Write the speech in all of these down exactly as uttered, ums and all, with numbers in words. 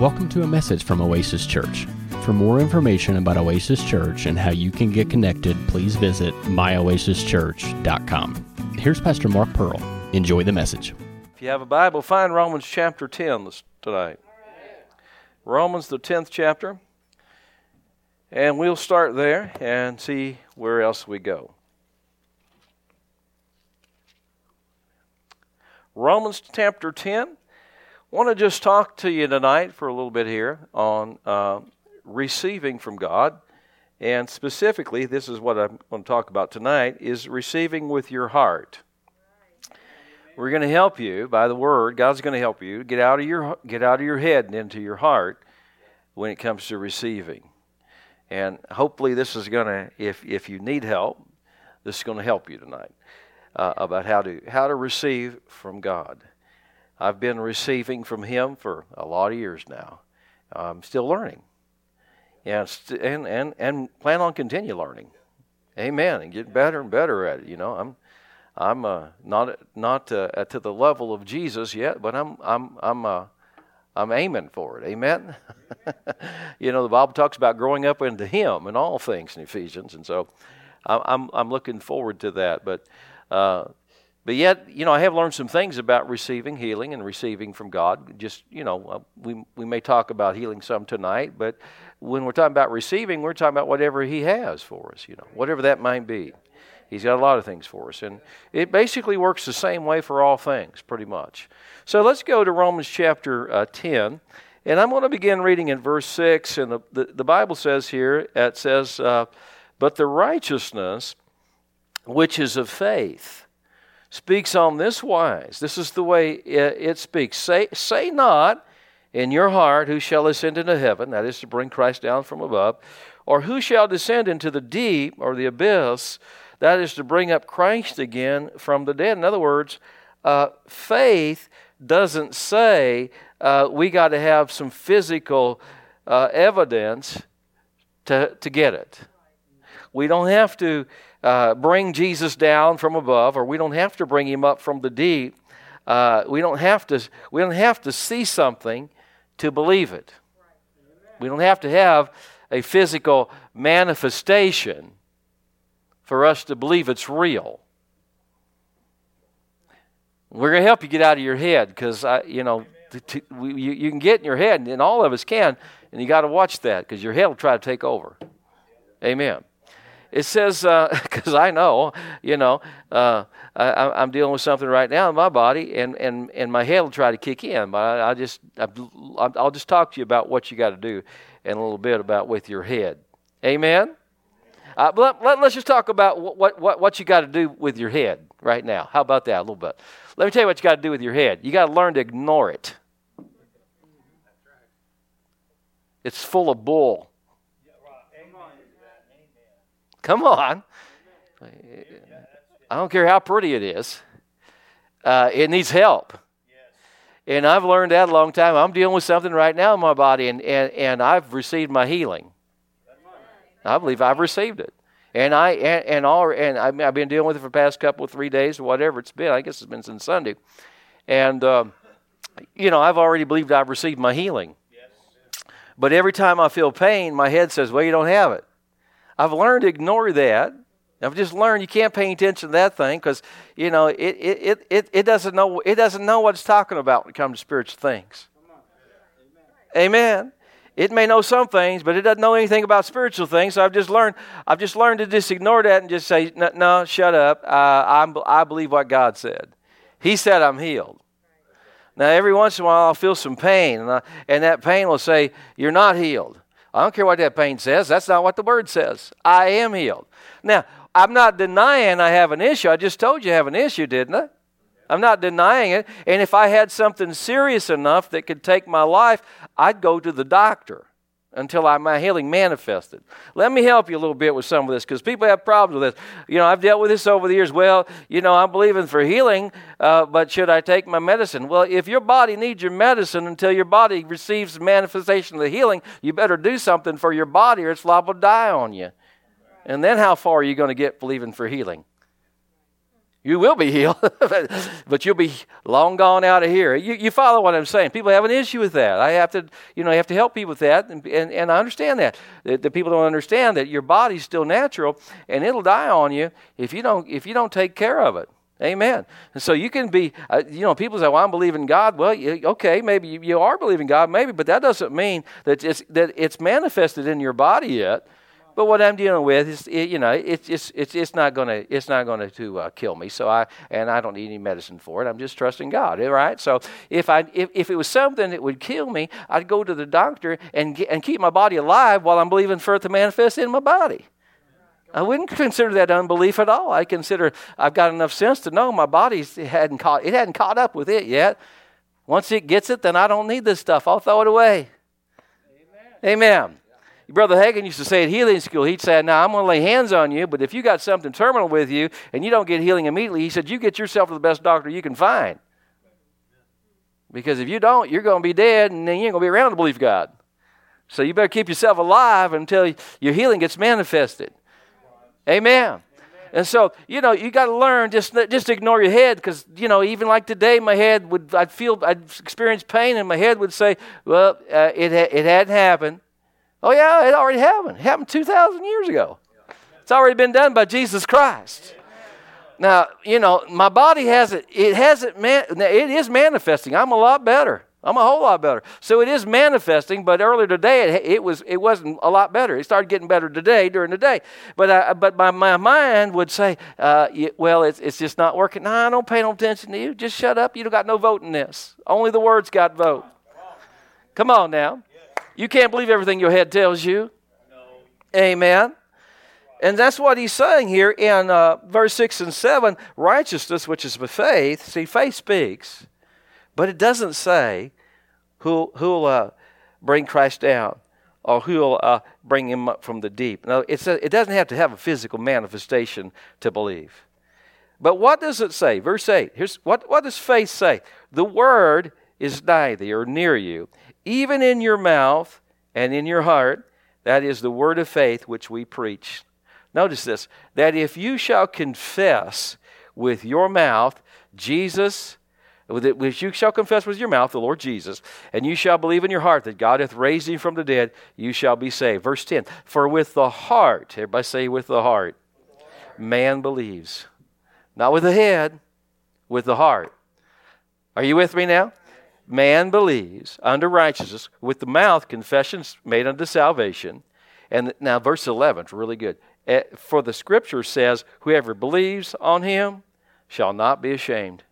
Welcome to a message from Oasis Church. For more information about Oasis Church and how you can get connected, please visit my oasis church dot com. Here's Pastor Mark Pearl. Enjoy the message. If you have a Bible, find Romans chapter ten this, tonight. Romans, the tenth chapter. And we'll start there and see where else we go. Romans chapter ten. I want to just talk to you tonight for a little bit here on uh, receiving from God. And specifically, this is what I'm going to talk about tonight, is receiving with your heart. We're going to help you by the Word. God's going to help you get out of your get out of your head and into your heart when it comes to receiving. And hopefully this is going to, if if you need help, this is going to help you tonight uh, about how to how to receive from God. I've been receiving from Him for a lot of years now. I'm still learning, and and and, and plan on continue learning. Amen. And get better and better at it. You know, I'm I'm uh, not not uh, to the level of Jesus yet, but I'm I'm I'm uh, I'm aiming for it. Amen. You know, the Bible talks about growing up into Him in all things in Ephesians, and so I'm I'm looking forward to that. But uh, but yet, you know, I have learned some things about receiving healing and receiving from God. Just, you know, uh, we we may talk about healing some tonight, but when we're talking about receiving, we're talking about whatever He has for us. You know, whatever that might be. He's got a lot of things for us, and it basically works the same way for all things, pretty much. So let's go to Romans chapter uh, ten, and I'm going to begin reading in verse six, and the, the, the Bible says here, it says, uh, but the righteousness which is of faith speaks on this wise. This is the way it, it speaks. Say, say not in your heart, who shall ascend into heaven, that is to bring Christ down from above, or who shall descend into the deep, or the abyss, that is to bring up Christ again from the dead. In other words, uh, faith doesn't say uh, we got to have some physical uh, evidence to, to get it. We don't have to uh, bring Jesus down from above, or we don't have to bring Him up from the deep. Uh, we don't have to. We don't have to see something to believe it. We don't have to have a physical manifestation for us to believe it's real. We're going to help you get out of your head, because I, you know, to, to, we, you, you can get in your head, and all of us can, and you got to watch that, because your head will try to take over. Amen. It says, because uh, I know, you know, uh, I, I'm dealing with something right now in my body, and, and, and my head will try to kick in. But I, I just, I, I'll just talk to you about what you got to do, and a little bit about with your head. Amen. Uh, let, let, let's just talk about what what what you got to do with your head right now. How about that a little bit? Let me tell you what you got to do with your head. You got to learn to ignore it. It's full of bull. Come on. I don't care how pretty it is. Uh, it needs help. And I've learned that a long time. I'm dealing with something right now in my body, and, and, and I've received my healing. I believe I've received it. And I and, and all and I've been dealing with it for the past couple of three days or whatever it's been. I guess it's been since Sunday. And, um, you know, I've already believed I've received my healing. But every time I feel pain, my head says, well, you don't have it. I've learned to ignore that. I've just learned you can't pay attention to that thing, because, you know, it it, it it doesn't know it doesn't know what it's talking about when it comes to spiritual things. Amen. It may know some things, but it doesn't know anything about spiritual things. So I've just learned I've just learned to just ignore that and just say, no, no shut up. Uh, I'm, I believe what God said. He said I'm healed. Now, every once in a while, I'll feel some pain, and, I, and that pain will say, you're not healed. I don't care what that pain says. That's not what the Word says. I am healed. Now, I'm not denying I have an issue. I just told you I have an issue, didn't I? I'm not denying it. And if I had something serious enough that could take my life, I'd go to the doctor until I, my healing manifested. Let me help you a little bit with some of this, because people have problems with this. You know, I've dealt with this over the years. Well, you know, I'm believing for healing, uh, but should I take my medicine? Well, if your body needs your medicine until your body receives the manifestation of the healing, you better do something for your body, or it's liable to die on you. And then how far are you going to get believing for healing? You will be healed, but you'll be long gone out of here. You, you follow what I'm saying? People have an issue with that. I have to, you know, I have to help people with that, and, and, and I understand that. The, the people don't understand that your body's still natural, and it'll die on you if you don't if you don't take care of it. Amen. And so you can be, uh, you know, people say, well, I'm believing God. Well, you, okay, maybe you, you are believing God, maybe, but that doesn't mean that it's, that it's manifested in your body yet. But what I'm dealing with is, it, you know, it's it's it's it's not gonna it's not gonna to uh, kill me. So I and I don't need any medicine for it. I'm just trusting God, right? So if I if, if it was something that would kill me, I'd go to the doctor and get, and keep my body alive while I'm believing for it to manifest in my body. I wouldn't consider that unbelief at all. I consider I've got enough sense to know my body hadn't caught it hadn't caught up with it yet. Once it gets it, then I don't need this stuff. I'll throw it away. Amen. Amen. Brother Hagin used to say at healing school, he'd say, now I'm going to lay hands on you, but if you got something terminal with you and you don't get healing immediately, he said, you get yourself to the best doctor you can find. Because if you don't, you're going to be dead and then you ain't going to be around to believe God. So you better keep yourself alive until your healing gets manifested. Amen. And so, you know, you got to learn, just just ignore your head, because, you know, even like today, my head would, I'd feel, I'd experience pain and my head would say, well, uh, it, ha- it hadn't happened. Oh, yeah, it already happened. It happened two thousand years ago. It's already been done by Jesus Christ. Now, you know, my body hasn't, it hasn't, man, it is manifesting. I'm a lot better. I'm a whole lot better. So it is manifesting, but earlier today, it, it, was, it wasn't a lot better. It started getting better today, during the day. But I, but my, my mind would say, uh, well, it's, it's just not working. Nah, don't pay no attention to you. Just shut up. You don't got no vote in this. Only the Word's got vote. Come on now. You can't believe everything your head tells you. No. Amen. And that's what he's saying here in uh, verse six and seven. Righteousness, which is by faith. See, faith speaks. But it doesn't say who who'll uh, bring Christ down or who'll uh, bring him up from the deep. No, it's a, it doesn't have to have a physical manifestation to believe. But what does it say? Verse eight. Here's what, what does faith say? The word is nigh thee, or near you, even in your mouth and in your heart. That is the word of faith which we preach. Notice this, that if you shall confess with your mouth Jesus, if you shall confess with your mouth the Lord Jesus, and you shall believe in your heart that God hath raised him from the dead, you shall be saved. Verse ten, for with the heart, everybody say with the heart, man believes. Not with the head, with the heart. Are you with me now? Man believes unto righteousness, with the mouth confessions made unto salvation. And now verse eleven is really good. For the scripture says, whoever believes on him shall not be ashamed.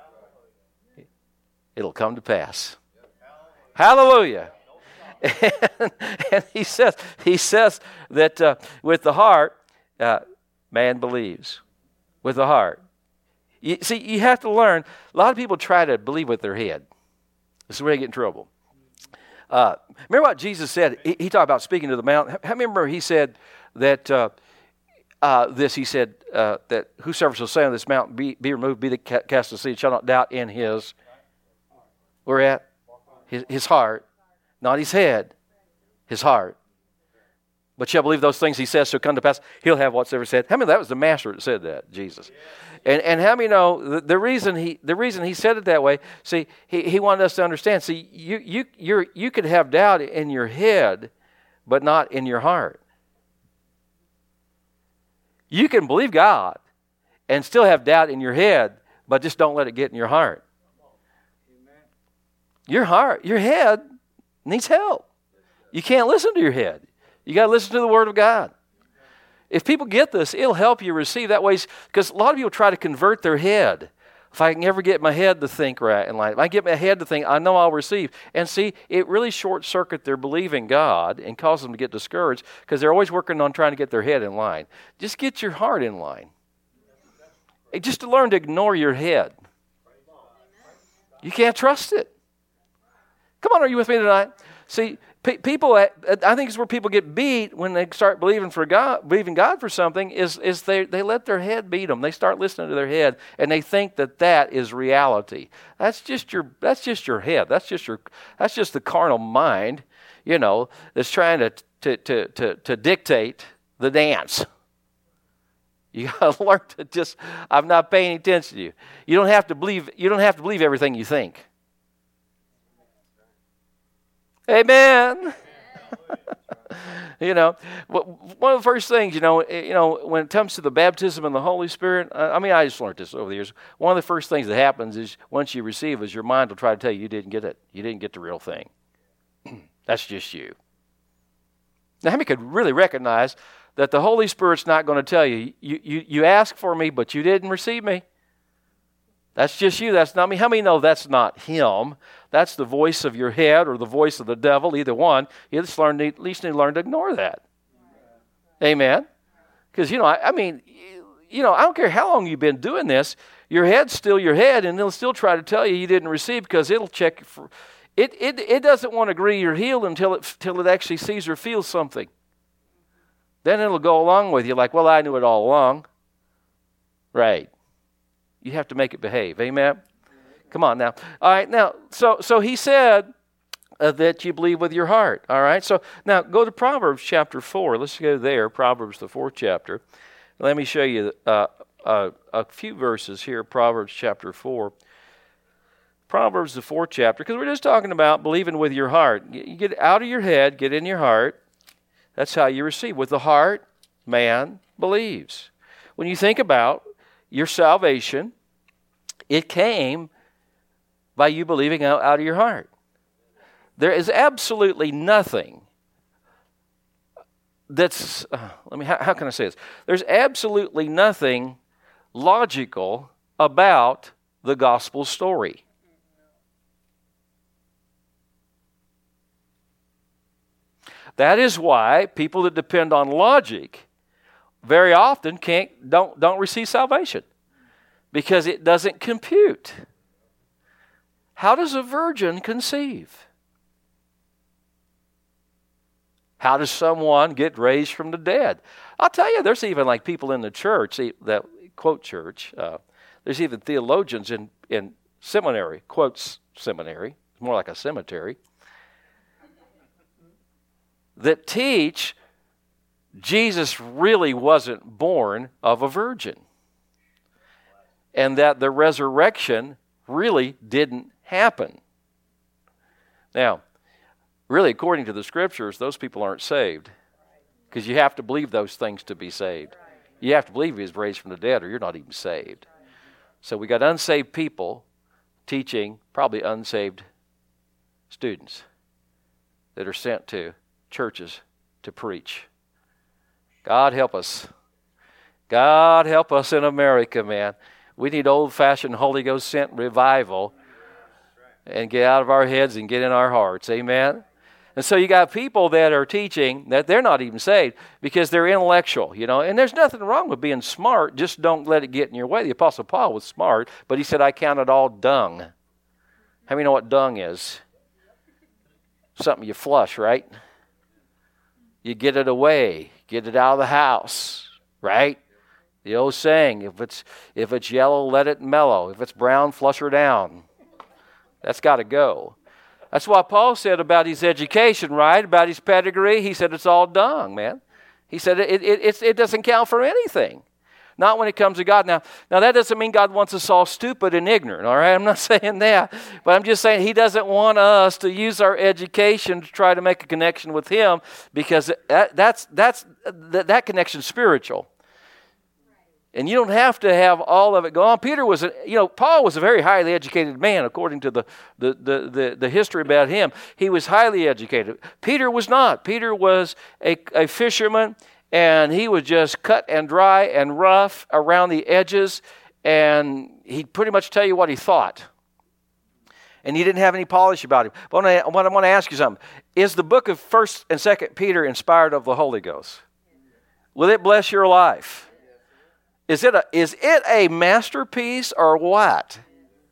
It'll come to pass. Hallelujah. And, and he says, he says that uh, with the heart, uh, man believes. With the heart. You, see, you have to learn. A lot of people try to believe with their head. This is where they get in trouble. Uh, remember what Jesus said? He, he talked about speaking to the mountain. How remember he said that uh, uh, this? He said uh, that whosoever shall say on this mountain, be, be removed, be the cast to the sea, shall not doubt in his. Where at? His, his heart, not his head. His heart. But shall believe those things he says shall come to pass. He'll have whatsoever said. How many? That was the master that said that, Jesus. And and how many know the, the reason he the reason he said it that way? See, he, he wanted us to understand. See, you you you you could have doubt in your head, but not in your heart. You can believe God and still have doubt in your head, but just don't let it get in your heart. Your heart, your head needs help. You can't listen to your head. You got to listen to the Word of God. If people get this, it'll help you receive that way. Because a lot of people try to convert their head. If I can ever get my head to think right in life, if I get my head to think, I know I'll receive. And see, it really short-circuits their believing God and causes them to get discouraged because they're always working on trying to get their head in line. Just get your heart in line. Just to learn to ignore your head. You can't trust it. Come on, are you with me tonight? See, pe- people, I think it's where people get beat when they start believing for God, believing God for something, is, is they, they let their head beat them. They start listening to their head, and they think that that is reality. That's just your, that's just your head. That's just your, that's just the carnal mind, you know, that's trying to, to, to, to, to dictate the dance. You got to learn to just, I'm not paying attention to you. You don't have to believe, you don't have to believe everything you think. Amen. You know, one of the first things, you know, you know, when it comes to the baptism in the Holy Spirit, I mean, I just learned this over the years. One of the first things that happens is once you receive is your mind will try to tell you you didn't get it. You didn't get the real thing. That's just you. Now, how many could really recognize that the Holy Spirit's not going to tell you, you, you, you asked for me, but you didn't receive me? That's just you. That's not me. How many know that's not Him? That's the voice of your head or the voice of the devil, either one. You just learn to, at least need to learn to ignore that. Amen? Because, you know, I, I mean, you know, I don't care how long you've been doing this, your head's still your head, and it'll still try to tell you you didn't receive because it'll check for... It, it, it doesn't want to agree you're healed until it, until it actually sees or feels something. Then it'll go along with you like, well, I knew it all along. Right. You have to make it behave. Amen? Come on now. All right, now, so so he said uh, that you believe with your heart. All right, so now go to Proverbs chapter four. Let's go there, Proverbs the fourth chapter. Let me show you uh, uh, a few verses here, Proverbs chapter four. Proverbs the fourth chapter, because we're just talking about believing with your heart. You get out of your head, get in your heart. That's how you receive. With the heart, man believes. When you think about your salvation, it came by you believing out, out of your heart. There is absolutely nothing that's, uh, let me, how, how can I say this? There's absolutely nothing logical about the gospel story. That is why people that depend on logic very often can't don't don't receive salvation, because it doesn't compute. How does a virgin conceive? How does someone get raised from the dead? I'll tell you, there's even like people in the church that quote church. Uh, there's even theologians in in seminary, quotes seminary. It's more like a cemetery, that teach Jesus really wasn't born of a virgin, and that the resurrection really didn't happen. Now, really, according to the Scriptures, those people aren't saved, because you have to believe those things to be saved. You have to believe He was raised from the dead, or you're not even saved. So we got unsaved people teaching probably unsaved students that are sent to churches to preach. God help us. God help us in America, man. We need old-fashioned Holy Ghost sent revival and get out of our heads and get in our hearts. Amen? And so you got people that are teaching that they're not even saved because they're intellectual, you know. And there's nothing wrong with being smart. Just don't let it get in your way. The Apostle Paul was smart, but he said, I count it all dung. How many know what dung is? Something you flush, right? You get it away, get it out of the house, right? The old saying, if it's if it's yellow, let it mellow. If it's brown, flush her down. That's got to go. That's what Paul said about his education, right? About his pedigree. He said it's all dung, man. He said it it it, it doesn't count for anything. Not when it comes to God. Now, now that doesn't mean God wants us all stupid and ignorant, all right? I'm not saying that. But I'm just saying He doesn't want us to use our education to try to make a connection with Him, because that, that's, that's, that, that connection's spiritual. And you don't have to have all of it go on. Peter was, a, you know, Paul was a very highly educated man, according to the, the, the, the, the history about him. He was highly educated. Peter was not. Peter was a, a fisherman, and he was just cut and dry and rough around the edges, and he'd pretty much tell you what he thought. And he didn't have any polish about him. But I want to ask you something. Is the book of First and Second Peter inspired of the Holy Ghost? Will it bless your life? Is it a, is it a masterpiece or what?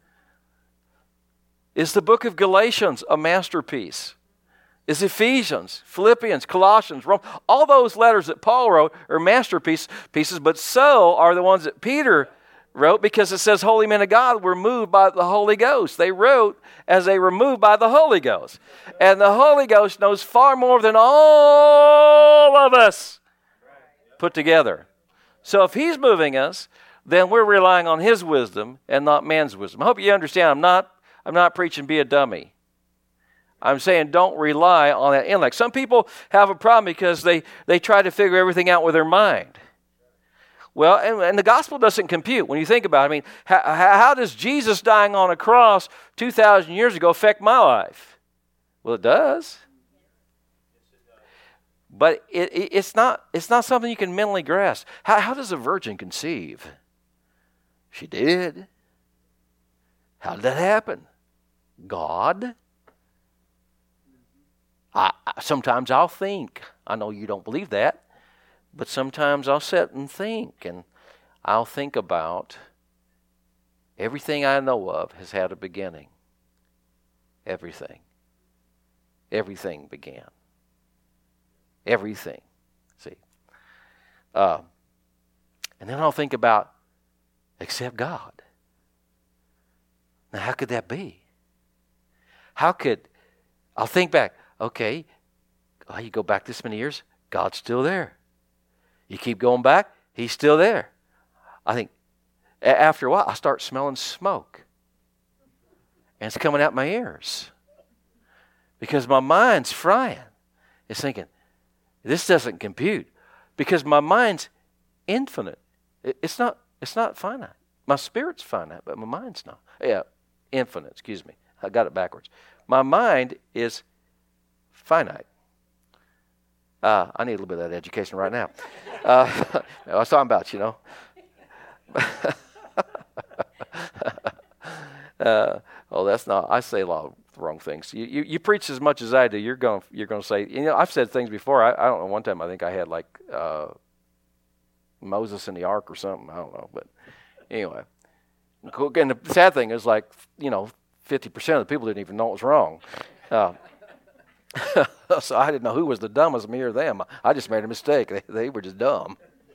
Is the book of Galatians a masterpiece? Is Ephesians, Philippians, Colossians, Rome, all those letters that Paul wrote are masterpieces, pieces, but so are the ones that Peter wrote, because it says holy men of God were moved by the Holy Ghost. They wrote as they were moved by the Holy Ghost. And the Holy Ghost knows far more than all of us put together. So if He's moving us, then we're relying on His wisdom and not man's wisdom. I hope you understand. I'm not, I'm not preaching be a dummy. I'm saying don't rely on that intellect. Some people have a problem because they, they try to figure everything out with their mind. Well, and, and the gospel doesn't compute when you think about it. I mean, how, how does Jesus dying on a cross two thousand years ago affect my life? Well, it does. But it, it, it's not it's not something you can mentally grasp. How, how does a virgin conceive? She did. How did that happen? God. I, I, sometimes I'll think. I know you don't believe that. But sometimes I'll sit and think, and I'll think about everything I know of has had a beginning. Everything. Everything began. Everything. See? Uh, and then I'll think about, except God. Now, how could that be? How could, I'll think back, okay, oh, you go back this many years, God's still there. You keep going back, He's still there. I think after a while, I start smelling smoke. And it's coming out my ears. Because my mind's frying. It's thinking, this doesn't compute. Because my mind's infinite. It's not, it's not finite. My spirit's finite, but my mind's not. Yeah, infinite, excuse me. I got it backwards. My mind is finite. Uh, I need a little bit of that education right now. Uh, I was talking about, you know. uh, oh, that's not. I say a lot of wrong things. You, you you preach as much as I do. You're going you're going to say. You know, I've said things before. I, I don't know. One time I think I had like uh, Moses in the ark or something. I don't know. But anyway, and the sad thing is, like, you know, fifty percent of the people didn't even know it was wrong. Uh, so I didn't know who was the dumbest, me or them. I just made a mistake. They, they were just dumb.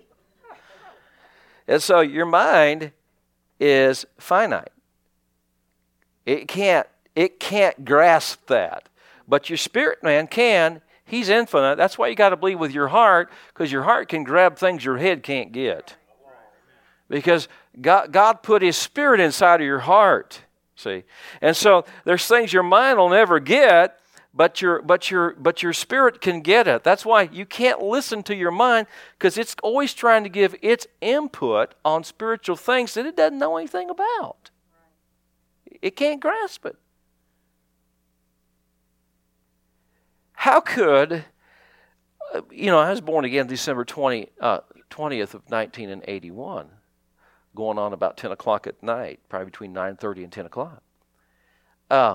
And so your mind is finite. It can't, it can't grasp that. But your spirit man can. He's infinite. That's why you got to believe with your heart, because your heart can grab things your head can't get. Because God, God put His Spirit inside of your heart. See? And so there's things your mind will never get, But your but your but your spirit can get it. That's why you can't listen to your mind, because it's always trying to give its input on spiritual things that it doesn't know anything about. It can't grasp it. How could, you know, I was born again December twentieth of nineteen eighty-one, going on about ten o'clock at night, probably between nine thirty and ten o'clock. Uh,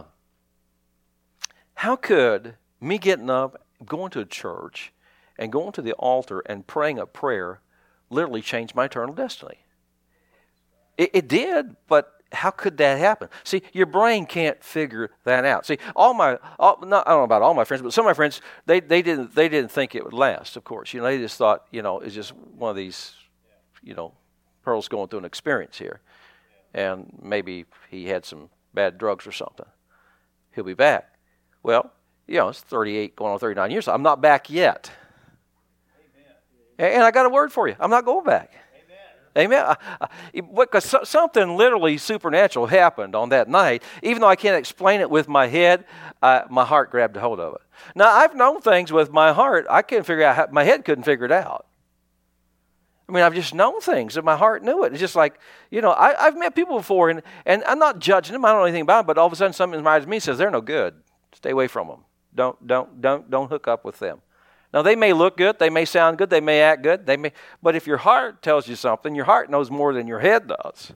How could me getting up, going to a church, and going to the altar and praying a prayer literally change my eternal destiny? It, it did, but how could that happen? See, your brain can't figure that out. See, all my, all, not, I don't know about all my friends, but some of my friends, they, they didn't they didn't think it would last, of course. You know, they just thought, you know, it's just one of these, you know, Pearl's going through an experience here. And maybe he had some bad drugs or something. He'll be back. Well, you know, it's thirty-eight, going on thirty-nine years. So I'm not back yet. Amen. And I got a word for you. I'm not going back. Amen. Amen. I, I, because so, something literally supernatural happened on that night. Even though I can't explain it with my head, uh, my heart grabbed a hold of it. Now, I've known things with my heart. I couldn't figure out how, my head couldn't figure it out. I mean, I've just known things, and my heart knew it. It's just like, you know, I, I've met people before, and, and I'm not judging them. I don't know anything about them, but all of a sudden something in my eyes me says, they're no good. Stay away from them. Don't, don't, don't, don't hook up with them. Now, they may look good. They may sound good. They may act good. They may, but if your heart tells you something, your heart knows more than your head does.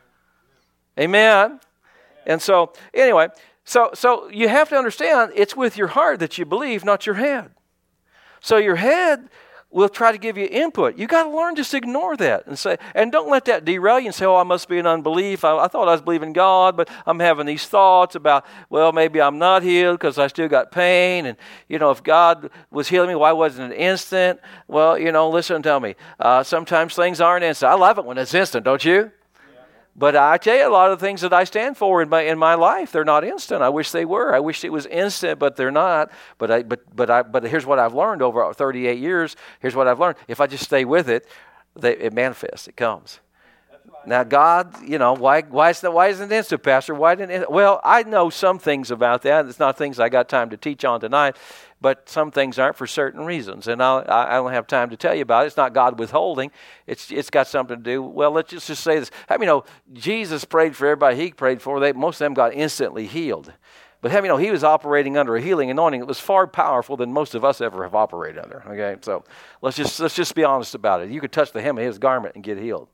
Amen? And so, anyway, so, so you have to understand it's with your heart that you believe, not your head. So your head will try to give you input. You got to learn just to ignore that and say, and don't let that derail you and say, oh, I must be in unbelief. I, I thought I was believing God, but I'm having these thoughts about, well, maybe I'm not healed because I still got pain. And, you know, if God was healing me, why wasn't it instant? Well, you know, listen and tell me. Uh, sometimes things aren't instant. I love it when it's instant, don't you? But I tell you, a lot of the things that I stand for in my in my life, they're not instant. I wish they were. I wish it was instant, but they're not. But I but but I but here's what I've learned over thirty-eight years. Here's what I've learned. If I just stay with it, they, it manifests. It comes. Now, God, you know, why why is that, why isn't it instant, Pastor? Why didn't it? Well, I know some things about that. It's not things I got time to teach on tonight, but some things aren't for certain reasons, and I'll, I don't have time to tell you about it. It's not God withholding. It's it's got something to do. Well, let's just, just say this. How many know Jesus prayed for everybody he prayed for? They, most of them got instantly healed. But how many know he was operating under a healing anointing that was far powerful than most of us ever have operated under? Okay, so let's just let's just be honest about it. You could touch the hem of his garment and get healed.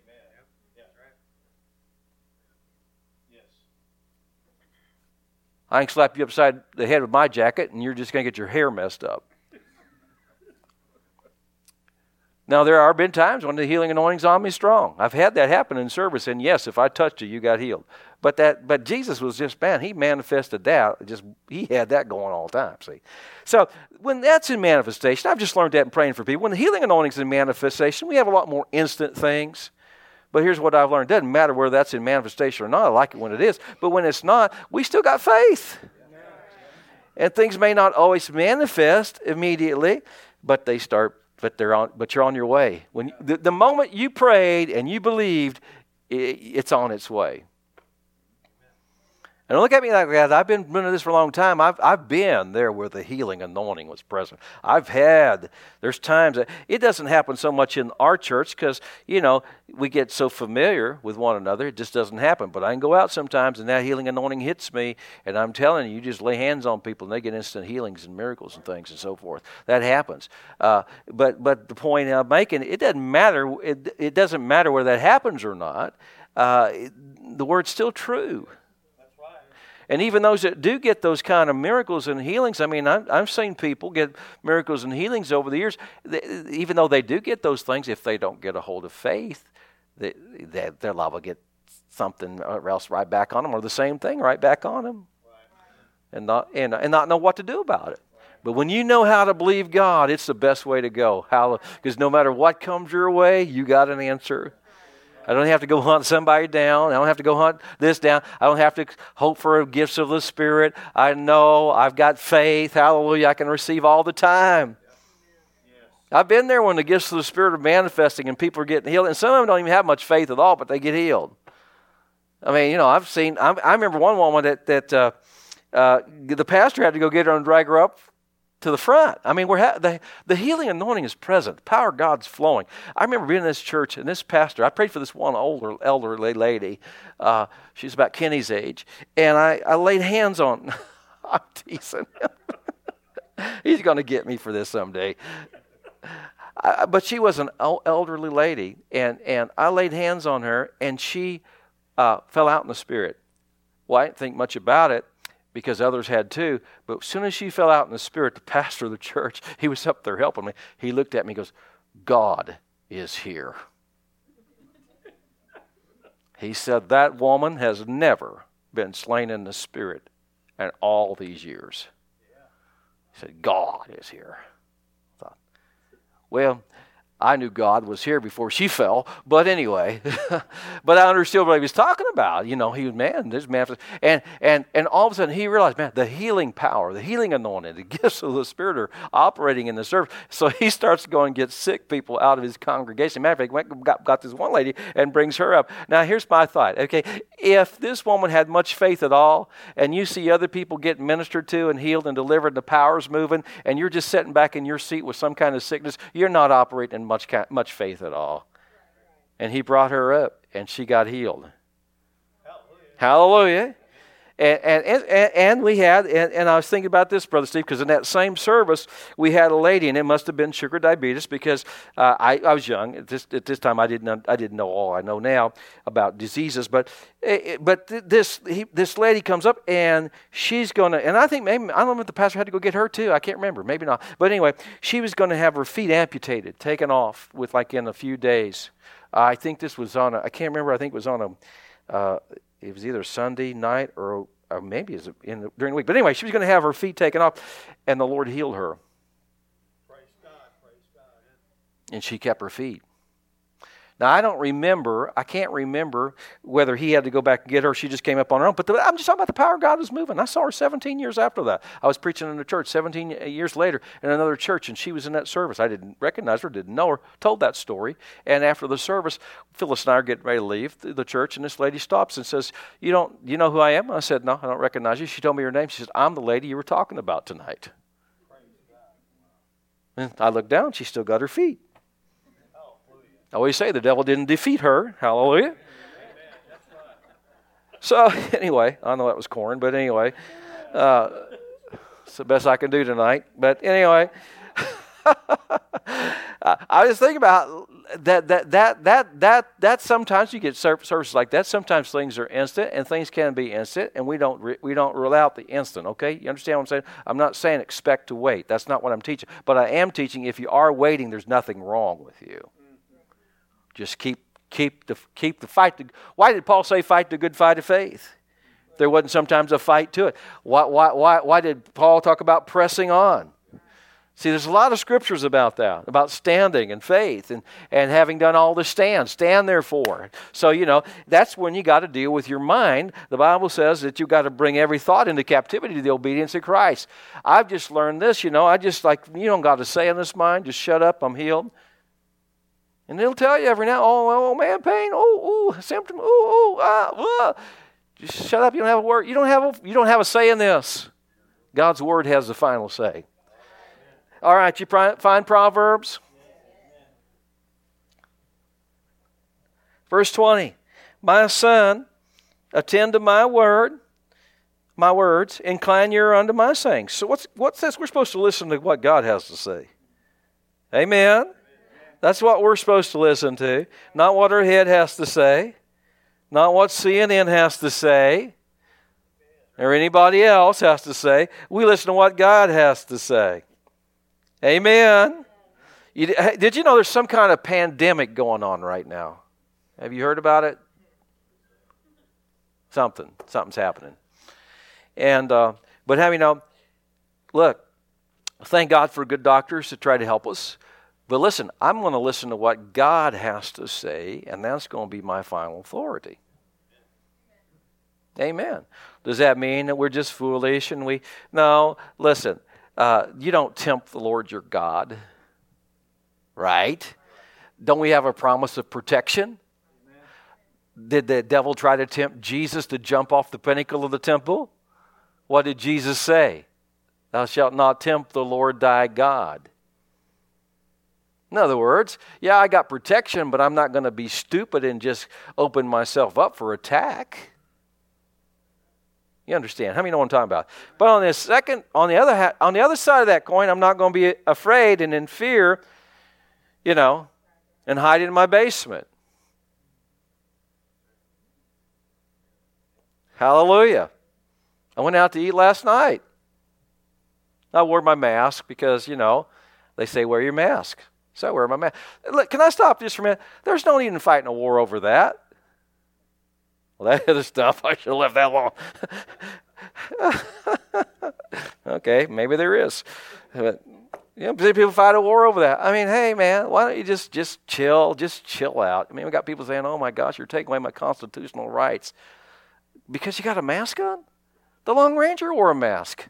I can slap you upside the head with my jacket, and you're just going to get your hair messed up. Now, there have been times when the healing anointing's on me strong. I've had that happen in service, and yes, if I touched you, you got healed. But that, but Jesus was just, man, he manifested that. Just he had that going all the time, see. So when that's in manifestation, I've just learned that in praying for people. When the healing anointing's in manifestation, we have a lot more instant things. But here's what I've learned. It doesn't matter whether that's in manifestation or not. I like it when it is. But when it's not, we still got faith. And things may not always manifest immediately, but they start, but they're on, but you're on your way. When the, the moment you prayed and you believed, it, it's on its way. And don't look at me like that. I've been doing this for a long time. I've I've been there where the healing anointing was present. I've had, there's times that it doesn't happen so much in our church because, you know, we get so familiar with one another. It just doesn't happen. But I can go out sometimes and that healing anointing hits me. And I'm telling you, you just lay hands on people and they get instant healings and miracles and things and so forth. That happens. Uh, but but the point I'm making, it doesn't matter. It, it doesn't matter whether that happens or not. Uh, it, the word's still true. And even those that do get those kind of miracles and healings, I mean, I've, I've seen people get miracles and healings over the years. They, even though they do get those things, if they don't get a hold of faith, they, they, they're liable to get something else right back on them, or the same thing right back on them, and not and, and not know what to do about it. But when you know how to believe God, it's the best way to go. How, because no matter what comes your way, you got an answer. I don't have to go hunt somebody down. I don't have to go hunt this down. I don't have to hope for gifts of the Spirit. I know I've got faith. Hallelujah. I can receive all the time. I've been there when the gifts of the Spirit are manifesting and people are getting healed. And some of them don't even have much faith at all, but they get healed. I mean, you know, I've seen, I, I remember one woman that, that uh, uh, the pastor had to go get her and drag her up to the front. I mean, we're ha- the, the healing anointing is present. The power of God's flowing. I remember being in this church, and this pastor, I prayed for this one older, elderly lady. Uh, she's about Kenny's age. And I, I laid hands on, I'm teasing him. He's going to get me for this someday. I, but she was an elderly lady, and, and I laid hands on her, and she uh, fell out in the Spirit. Well, I didn't think much about it, because others had too. But as soon as she fell out in the Spirit, the pastor of the church, he was up there helping me. He looked at me and goes, God is here. He said, that woman has never been slain in the Spirit in all these years. He said, God is here. I thought, well, I knew God was here before she fell, but anyway, but I understood what he was talking about. You know, he was, man, this man, and, and, and all of a sudden he realized, man, the healing power, the healing anointing, the gifts of the Spirit are operating in the service. So he starts to go and get sick people out of his congregation. Matter of fact, went, got, got this one lady and brings her up. Now, here's my thought. Okay, if this woman had much faith at all, and you see other people getting ministered to and healed and delivered, and the power's moving, and you're just sitting back in your seat with some kind of sickness, you're not operating in much much faith at all. And he brought her up, and she got healed. Hallelujah. Hallelujah. And, and, and, and we had, and, and I was thinking about this, Brother Steve, because in that same service, we had a lady, and it must have been sugar diabetes, because uh, I, I was young. At this, at this time, I didn't I didn't know all I know now about diseases. But but this he, this lady comes up, and she's going to, and I think maybe, I don't know if the pastor had to go get her too. I can't remember. Maybe not. But anyway, she was going to have her feet amputated, taken off with like in a few days. Uh, I think this was on a, I can't remember, I think it was on a, uh, it was either Sunday night or, or maybe it was in the, during the week. But anyway, she was going to have her feet taken off, and the Lord healed her. Praise God, praise God. And she kept her feet. Now, I don't remember, I can't remember whether he had to go back and get her, she just came up on her own, but the, I'm just talking about the power of God was moving. I saw her seventeen years after that. I was preaching in a church seventeen years later in another church, and she was in that service. I didn't recognize her, didn't know her, told that story, and after the service, Phyllis and I are getting ready to leave the, the church, and this lady stops and says, you don't, you know who I am? I said, no, I don't recognize you. She told me her name. She said, I'm the lady you were talking about tonight. And I looked down, she still got her feet. I always say the devil didn't defeat her. Hallelujah. So anyway, I know that was corn, but anyway, uh, it's the best I can do tonight. But anyway, I was thinking about that. That that that that that sometimes you get services like that. Sometimes things are instant, and things can be instant, and we don't re, we don't rule out the instant. Okay, you understand what I'm saying? I'm not saying expect to wait. That's not what I'm teaching. But I am teaching if you are waiting, there's nothing wrong with you. Just keep keep the keep the fight. To, why did Paul say fight the good fight of faith? There wasn't sometimes a fight to it. Why why why why did Paul talk about pressing on? See, there's a lot of scriptures about that, about standing and faith and, and having done all to stand. Stand therefore. So, you know, that's when you got to deal with your mind. The Bible says that you got to bring every thought into captivity to the obedience of Christ. I've just learned this, you know, I just like, you don't got to say in this mind, just shut up, I'm healed. And it'll tell you every now, oh, oh man, pain, oh, oh, symptom, oh, oh, ah, ah. Just shut up. You don't have a word. You don't have a, you don't have a say in this. God's word has the final say. All right, you find Proverbs. Verse twenty. My son, attend to my word, my words, incline your ear unto my sayings. So what's what's this? We're supposed to listen to what God has to say. Amen. That's what we're supposed to listen to, not what our head has to say, not what C N N has to say, or anybody else has to say. We listen to what God has to say. Amen. You, did you know there's some kind of pandemic going on right now? Have you heard about it? Something. Something's happening. And uh, but have you know, look, thank God for good doctors to try to help us. But listen, I'm going to listen to what God has to say, and that's going to be my final authority. Amen. Does that mean that we're just foolish and we... No, listen, uh, you don't tempt the Lord your God, right? Don't we have a promise of protection? Did the devil try to tempt Jesus to jump off the pinnacle of the temple? What did Jesus say? Thou shalt not tempt the Lord thy God. In other words, yeah, I got protection, but I'm not going to be stupid and just open myself up for attack. You understand? How many know what I'm talking about? But on the second, on the other ha- on the other side of that coin, I'm not going to be afraid and in fear, you know, and hide in my basement. Hallelujah. I went out to eat last night. I wore my mask because, you know, they say wear your mask. So I wear my mask. Look, can I stop just for a minute? There's no need in fighting a war over that. Well, that other stuff, I should have left that alone. Okay, maybe there is. But, you know, people fight a war over that. I mean, hey, man, why don't you just, just chill, just chill out? I mean, we got people saying, oh, my gosh, you're taking away my constitutional rights. Because you got a mask on? The Lone Ranger wore a mask.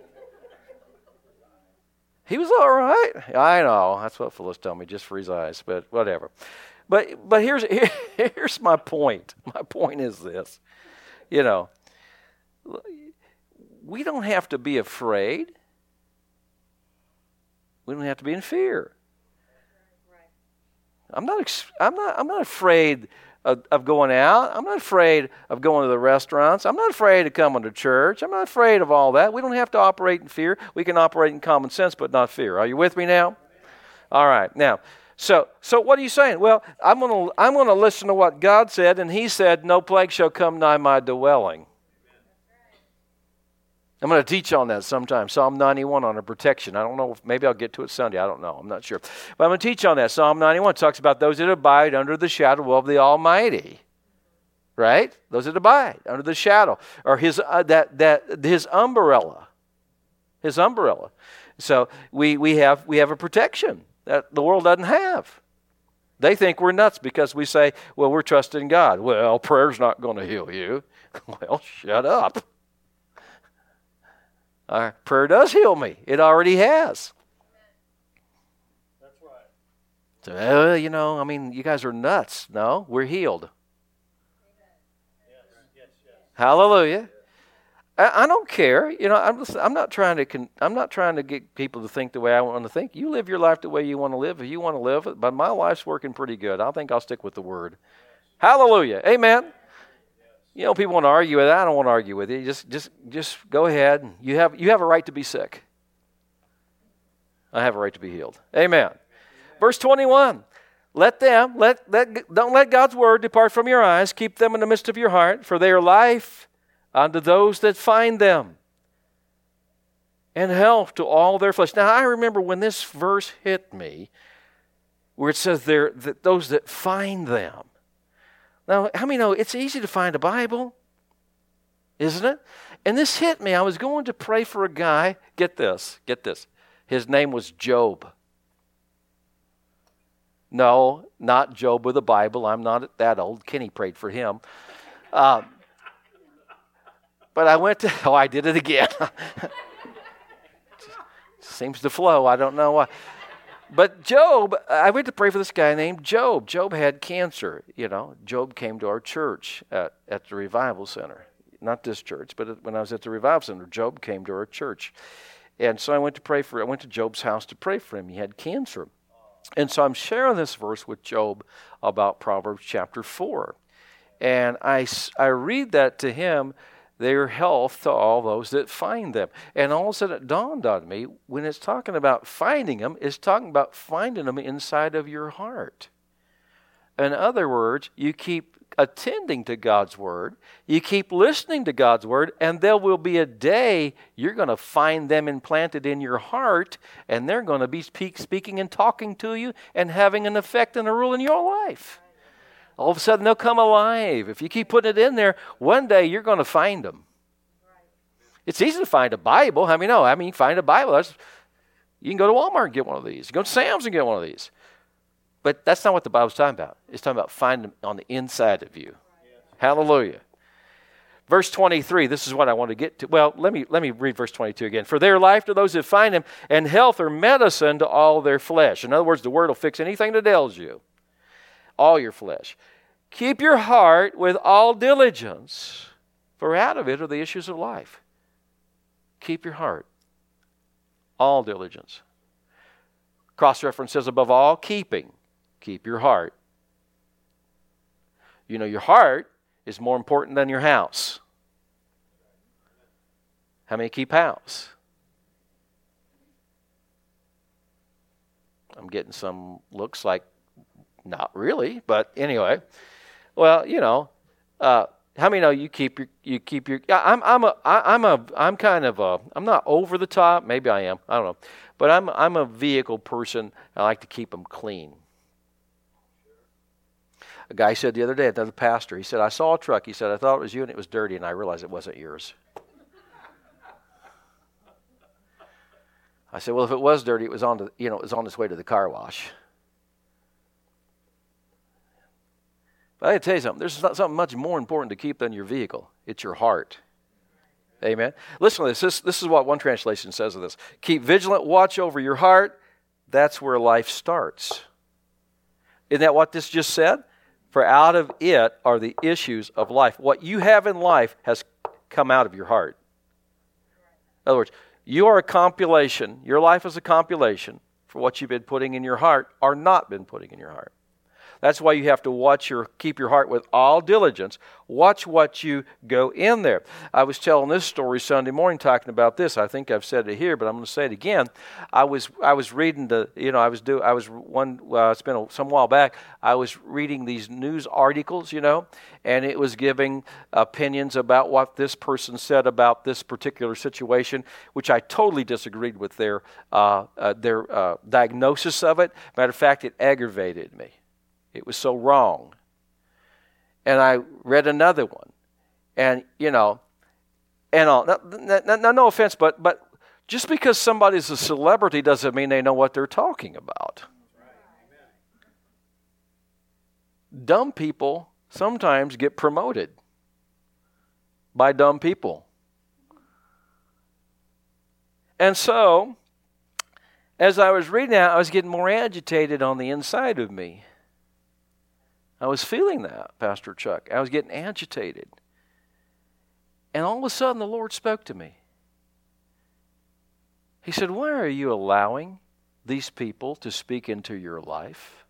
He was all right. I know. That's what Phyllis told me, just for his eyes, but whatever. But but here's here, here's my point. My point is this. You know, we don't have to be afraid. We don't have to be in fear. I'm not I'm not I'm not afraid Of, of going out. I'm not afraid of going to the restaurants. I'm not afraid of coming to church. I'm not afraid of all that. We don't have to operate in fear. We can operate in common sense, but not fear. Are you with me now? All right. Now, so so what are you saying? Well, I'm going to I'm going to listen to what God said, and He said, "No plague shall come nigh my dwelling." I'm going to teach on that sometime. Psalm ninety-one on a protection. I don't know. If, maybe I'll get to it Sunday. I don't know. I'm not sure. But I'm going to teach on that. Psalm ninety-one talks about those that abide under the shadow of the Almighty. Right? Those that abide under the shadow. Or his uh, that that his umbrella. His umbrella. So we we have we have a protection that the world doesn't have. They think we're nuts because we say, well, we're trusting God. Well, prayer's not going to heal you. Well, shut up. Uh, prayer does heal me. It already has. That's right. So, well, you know, I mean, you guys are nuts. No, we're healed. Yes, yes, yes. Hallelujah. I, I don't care. You know, I'm just, I'm not trying to con, I'm not trying to get people to think the way I want to think. You live your life the way you want to live. If you want to live it, but my life's working pretty good. I think I'll stick with the Word. Yes. Hallelujah. Amen. Yes. You know, people want to argue with it. I don't want to argue with you. Just, just, just go ahead. You have, you have a right to be sick. I have a right to be healed. Amen. Amen. Verse twenty-one. Let them, let, let, don't let God's word depart from your eyes. Keep them in the midst of your heart, for they are life unto those that find them, and health to all their flesh. Now, I remember when this verse hit me, where it says there that those that find them. Now, how many know it's easy to find a Bible? Isn't it? And this hit me. I was going to pray for a guy. Get this, get this. His name was Job. No, not Job with the Bible. I'm not that old. Kenny prayed for him. Um, but I went to, oh, I did it again. Seems to flow. I don't know why. But Job, I went to pray for this guy named Job. Job had cancer. You know, Job came to our church at, at the Revival Center. Not this church, but when I was at the Revival Center, Job came to our church. And so I went to pray for, I went to Job's house to pray for him. He had cancer. And so I'm sharing this verse with Job about Proverbs chapter four. And I, I read that to him, their health to all those that find them. And all of a sudden it dawned on me, when it's talking about finding them, it's talking about finding them inside of your heart. In other words, you keep attending to God's word, you keep listening to God's word, and there will be a day you're going to find them implanted in your heart, and they're going to be speak, speaking and talking to you and having an effect and a rule in your life. All of a sudden they'll come alive. If you keep putting it in there, one day you're going to find them. It's easy to find a Bible. How many know? I mean, you find a Bible. That's, you can go to Walmart and get one of these. You can go to Sam's and get one of these. But that's not what the Bible's talking about. It's talking about finding them on the inside of you. Yes. Hallelujah. Verse twenty-three, this is what I want to get to. Well, let me let me read verse twenty-two again. For their life to those that find him, and health or medicine to all their flesh. In other words, the word will fix anything that ails you. All your flesh. Keep your heart with all diligence, for out of it are the issues of life. Keep your heart. All diligence. Cross-reference says above all, keeping. Keep your heart. You know, your heart is more important than your house. How many keep house? I'm getting some looks like not really, but anyway. Well, you know, uh, how many know you keep your you keep your? I'm I'm a I'm a I'm kind of a I'm not over the top. Maybe I am. I don't know, but I'm I'm a vehicle person. I like to keep them clean. A guy said the other day, another pastor, he said, I saw a truck. He said, I thought it was you and it was dirty, and I realized it wasn't yours. I said, well, if it was dirty, it was on to, you know, it was on its way to the car wash. But I got to tell you something. There's something much more important to keep than your vehicle. It's your heart. Amen. Listen to this. This, this is what one translation says of this. Keep vigilant, watch over your heart. That's where life starts. Isn't that what this just said? For out of it are the issues of life. What you have in life has come out of your heart. In other words, you are a compilation. Your life is a compilation for what you've been putting in your heart or not been putting in your heart. That's why you have to watch your, keep your heart with all diligence. Watch what you go in there. I was telling this story Sunday morning talking about this. I think I've said it here, but I'm going to say it again. I was I was reading the, you know, I was do I was one. Uh, it's been a, some while back. I was reading these news articles, you know, and it was giving opinions about what this person said about this particular situation, which I totally disagreed with their uh, uh, their uh, diagnosis of it. Matter of fact, it aggravated me. It was so wrong. And I read another one. And, you know, and all. Now, now, now, no offense, but, but just because somebody's a celebrity doesn't mean they know what they're talking about. dumb people sometimes get promoted by dumb people. And so, as I was reading that, I was getting more agitated on the inside of me. I was feeling that, Pastor Chuck. I was getting agitated. And all of a sudden, the Lord spoke to me. He said, why are you allowing these people to speak into your life?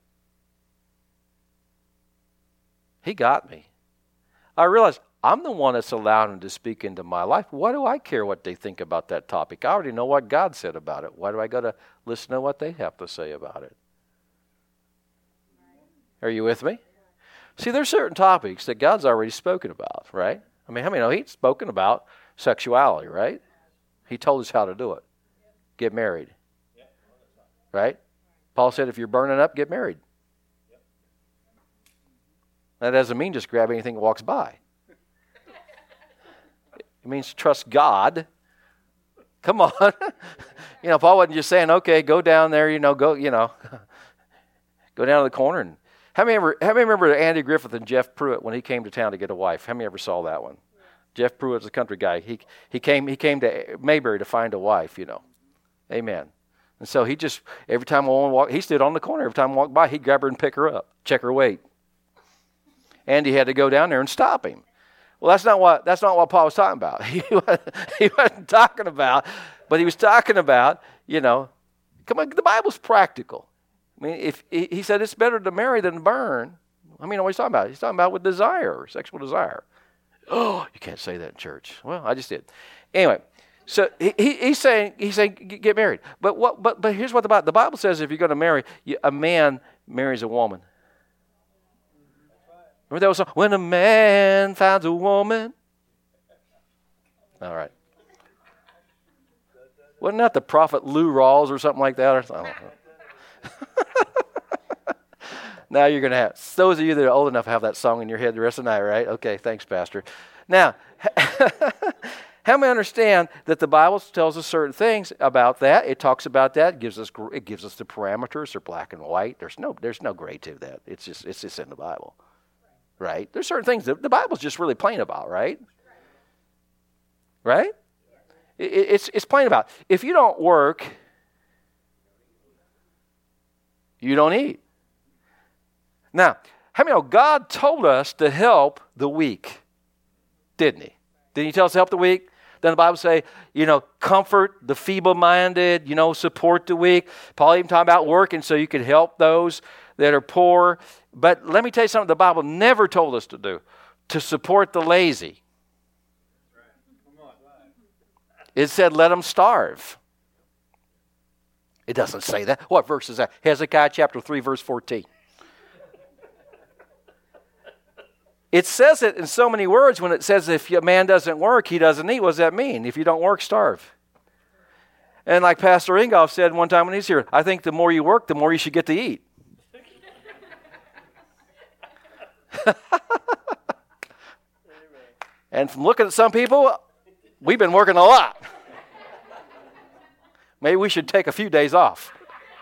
He got me. I realized I'm the one that's allowing them to speak into my life. Why do I care what they think about that topic? I already know what God said about it. Why do I got to listen to what they have to say about it? Are you with me? See, there's certain topics that God's already spoken about, right? I mean, how many know He's spoken about sexuality, right? He told us how to do it. Get married. Right? Paul said if you're burning up, get married. That doesn't mean just grab anything that walks by. It means trust God. Come on. You know, Paul wasn't just saying, okay, go down there, you know, go, you know, go down to the corner. And how many ever, how many remember Andy Griffith and Jeff Pruitt when he came to town to get a wife? How many ever saw that one? Yeah. Jeff Pruitt's a country guy. He he came he came to Mayberry to find a wife, you know. Amen. And so he just, every time a woman walked, he stood on the corner. Every time I walked by, he'd grab her and pick her up, check her weight. Andy had to go down there and stop him. Well, that's not what that's not what Paul was talking about. He wasn't, he wasn't talking about, but he was talking about, you know, come on, the Bible's practical. I mean, if he said it's better to marry than burn. I mean, what he's talking about? He's talking about with desire, sexual desire. Oh, you can't say that in church. Well, I just did. Anyway, so he, he's saying he's saying get married. But what? But but here's what the Bible the Bible says: if you're going to marry, a man marries a woman. Remember that was song? When a man finds a woman. All right. Wasn't that the prophet Lou Rawls or something like that? Or something? I don't know. Now you're going to have, those of you that are old enough to have that song in your head the rest of the night, right? Okay, thanks, Pastor. Now, how many understand that the Bible tells us certain things about that? It talks about that. It gives us it gives us the parameters. They're black and white. There's no there's no gray to that. It's just it's just in the Bible, right? There's certain things that the Bible's just really plain about, right? Right? It, it's it's plain about. If you don't work, you don't eat. Now, how many know God told us to help the weak? Didn't He? Didn't He tell us to help the weak? Then the Bible say, you know, comfort the feeble-minded, you know, support the weak. Paul even talking about working so you can help those that are poor. But let me tell you something the Bible never told us to do, to support the lazy. It said let them starve. It doesn't say that. What verse is that? Hezekiah chapter three, verse fourteen. It says it in so many words when it says if a man doesn't work, he doesn't eat. What does that mean? If you don't work, starve. And like Pastor Ingolf said one time when he's here, I think the more you work, the more you should get to eat. And from looking at some people, we've been working a lot. Maybe we should take a few days off.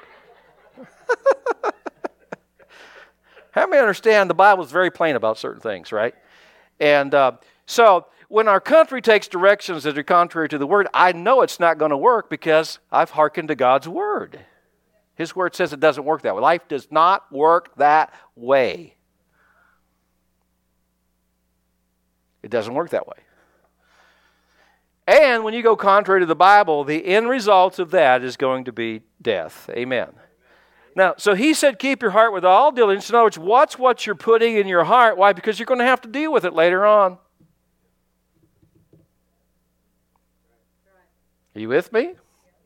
How many understand the Bible is very plain about certain things, right? And uh, so when our country takes directions that are contrary to the Word, I know it's not going to work because I've hearkened to God's Word. His Word says it doesn't work that way. Life does not work that way. It doesn't work that way. And when you go contrary to the Bible, the end result of that is going to be death. Amen. Now, so he said, keep your heart with all diligence. In other words, watch what you're putting in your heart. Why? Because you're going to have to deal with it later on. Are you with me?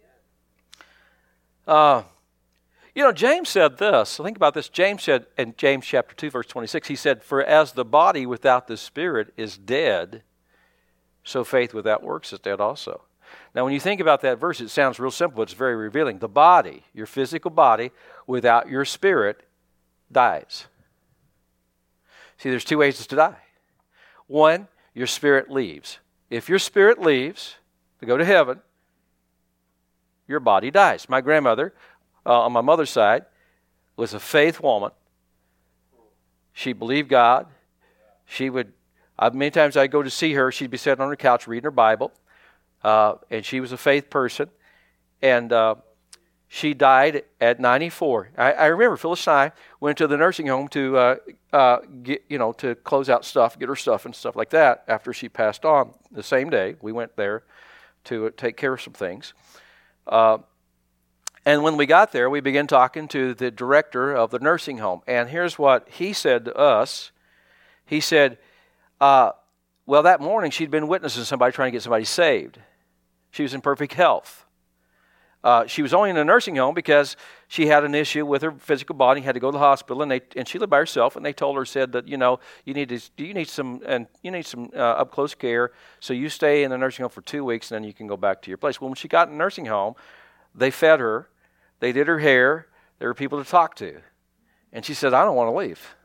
Uh, you know, James said this. Think about this. James said in James chapter two, verse twenty-six, he said, for as the body without the spirit is dead, so faith without works is dead also. Now, when you think about that verse, it sounds real simple, but it's very revealing. The body, your physical body, without your spirit, dies. See, there's two ways to die. One, your spirit leaves. If your spirit leaves to go to heaven, your body dies. My grandmother, uh, on my mother's side, was a faith woman. She believed God. She would, uh, many times I'd go to see her. She'd be sitting on her couch reading her Bible. Uh, and she was a faith person. And uh, she died at ninety-four. I, I remember Phyllis and I went to the nursing home to uh, uh, get, you know, to close out stuff, get her stuff and stuff like that after she passed on the same day. We went there to uh, take care of some things. Uh, and when we got there, we began talking to the director of the nursing home. And here's what he said to us. He said, uh, well, that morning she'd been witnessing somebody trying to get somebody saved. She was in perfect health. Uh, she was only in a nursing home because she had an issue with her physical body, had to go to the hospital, and they and she lived by herself. And they told her, said that you know you need to you need some and you need some uh, up close care. So you stay in the nursing home for two weeks, and then you can go back to your place. Well, when she got in the nursing home, they fed her, they did her hair. There were people to talk to, and she said, "I don't want to leave."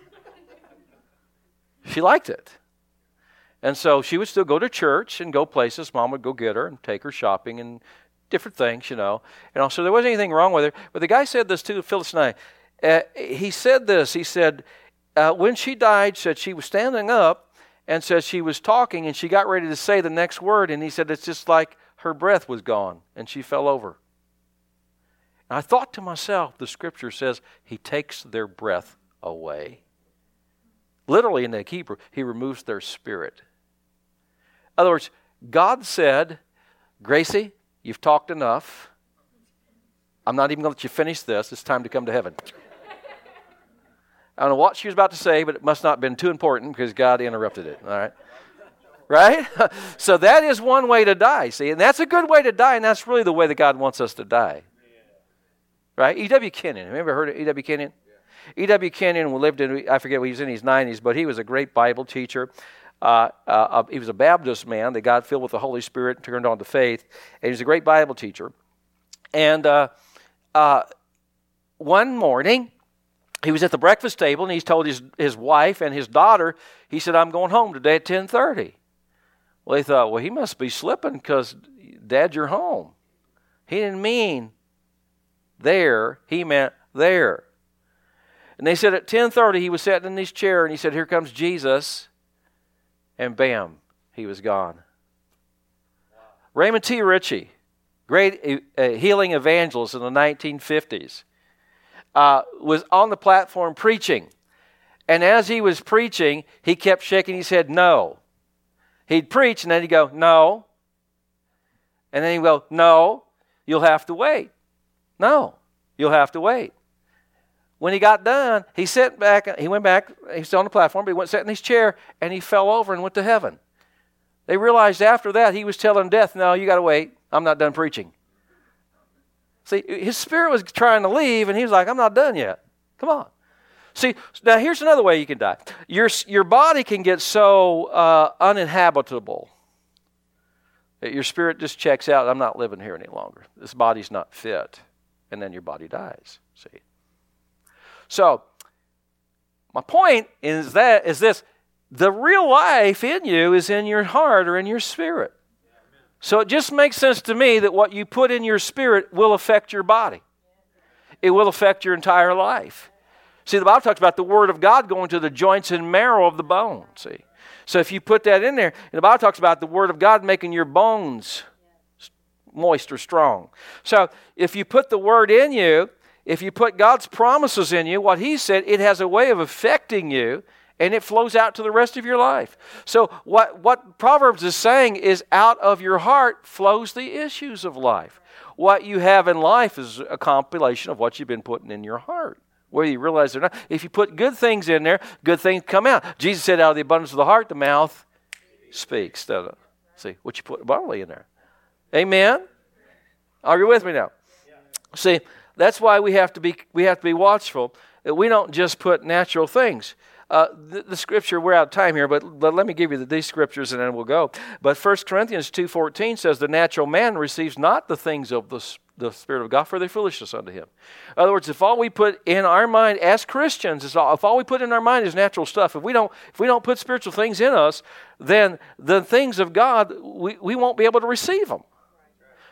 She liked it. And so she would still go to church and go places. Mom would go get her and take her shopping and different things, you know. And also there wasn't anything wrong with her. But the guy said this too, Phyllis and I. Uh, he said this. He said, uh, when she died, said she was standing up and said she was talking and she got ready to say the next word. And he said it's just like her breath was gone and she fell over. And I thought to myself, the scripture says he takes their breath away. Literally in the Hebrew, he removes their spirit. In other words, God said, Gracie, you've talked enough. I'm not even going to let you finish this. It's time to come to heaven. I don't know what she was about to say, but it must not have been too important because God interrupted it. All right? Right? So that is one way to die, see? And that's a good way to die, and that's really the way that God wants us to die. Right? E W Kenyon. Have you ever heard of E W Kenyon? E W Kenyon lived in, I forget, he was in his nineties, but he was a great Bible teacher. Uh, uh, he was a Baptist man that got filled with the Holy Spirit and turned on to faith. And he was a great Bible teacher. And uh, uh, one morning, he was at the breakfast table, and he told his, his wife and his daughter, he said, I'm going home today at ten thirty. Well, they thought, well, he must be slipping because, Dad, you're home. He didn't mean there. He meant there. And they said at ten thirty, he was sitting in his chair, and he said, here comes Jesus. And bam, he was gone. Wow. Raymond T. Ritchie, great uh, healing evangelist in the nineteen fifties, uh, was on the platform preaching. And as he was preaching, he kept shaking his head, no. He'd preach, and then he'd go, no. And then he'd go, no, you'll have to wait. No, you'll have to wait. When he got done, he sat back, he went back, he was on the platform, but he went sat in his chair, and he fell over and went to heaven. They realized after that, he was telling death, no, you got to wait. I'm not done preaching. See, his spirit was trying to leave, and he was like, I'm not done yet. Come on. See, now here's another way you can die. Your, your body can get so uh, uninhabitable that your spirit just checks out, I'm not living here any longer. This body's not fit. And then your body dies, see. So, my point is that is this: the real life in you is in your heart or in your spirit. So it just makes sense to me that what you put in your spirit will affect your body. It will affect your entire life. See, the Bible talks about the Word of God going to the joints and marrow of the bone. See, so if you put that in there, and the Bible talks about the Word of God making your bones moist or strong. So if you put the Word in you, if you put God's promises in you, what He said, it has a way of affecting you, and it flows out to the rest of your life. So what, what Proverbs is saying is out of your heart flows the issues of life. What you have in life is a compilation of what you've been putting in your heart, whether you realize it or not. If you put good things in there, good things come out. Jesus said, out of the abundance of the heart, the mouth speaks. See, what you put bodily in there. Amen? Are you with me now? See, that's why we have to be we have to be watchful that we don't just put natural things. Uh, the, the scripture, we're out of time here, but, but let me give you the, these scriptures and then we'll go. But First Corinthians two fourteen says, the natural man receives not the things of the, the Spirit of God, for they're foolishness unto him. In other words, if all we put in our mind as Christians, is all, if all we put in our mind is natural stuff, if we don't if we don't put spiritual things in us, then the things of God, we, we won't be able to receive them.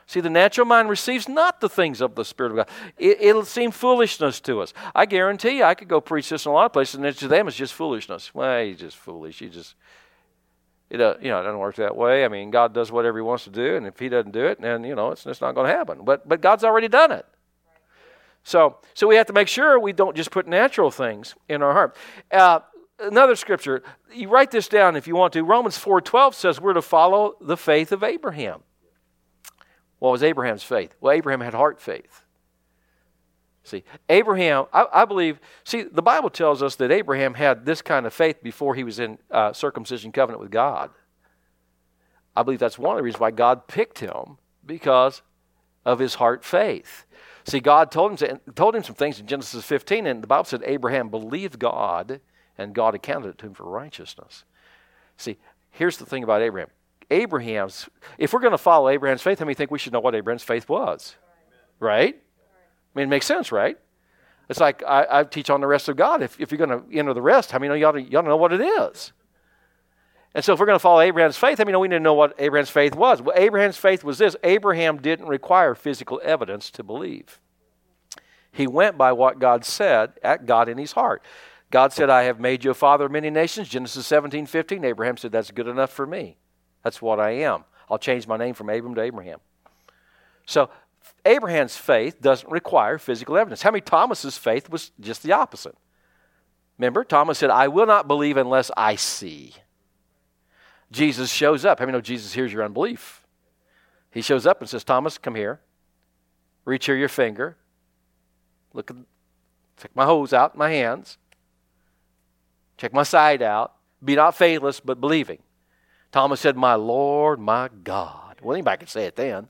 See, the natural mind receives not the things of the Spirit of God. It, it'll seem foolishness to us. I guarantee you, I could go preach this in a lot of places, and to them it's just foolishness. Well, he's just foolish. He just, it, uh, you know, it doesn't work that way. I mean, God does whatever He wants to do, and if He doesn't do it, then you know, it's, it's not going to happen. But but God's already done it. So so we have to make sure we don't just put natural things in our heart. Uh, another scripture, you write this down if you want to. Romans four twelve says we're to follow the faith of Abraham. What was Abraham's faith? Well, Abraham had heart faith. See, Abraham, I, I believe, see, the Bible tells us that Abraham had this kind of faith before he was in uh, circumcision covenant with God. I believe that's one of the reasons why God picked him, because of his heart faith. See, God told him, told him some things in Genesis fifteen, and the Bible said Abraham believed God, and God accounted it to him for righteousness. See, here's the thing about Abraham. Abraham's, if we're going to follow Abraham's faith, how many think we should know what Abraham's faith was? Right? I mean, it makes sense, right? It's like I, I teach on the rest of God. If, if you're going to enter the rest, how many know you ought to, you ought to know what it is? And so if we're going to follow Abraham's faith, how many know we need to know what Abraham's faith was? Well, Abraham's faith was this. Abraham didn't require physical evidence to believe. He went by what God said at God in his heart. God said, I have made you a father of many nations, Genesis seventeen fifteen. Abraham said, that's good enough for me. That's what I am. I'll change my name from Abram to Abraham. So Abraham's faith doesn't require physical evidence. How many Thomas's faith was just the opposite? Remember, Thomas said, I will not believe unless I see. Jesus shows up. How many know Jesus hears your unbelief? He shows up and says, Thomas, come here. Reach here your finger. Look at, check my hose out in my hands. Check my side out. Be not faithless, but believing. Thomas said, my Lord, my God. Well, anybody could say it then.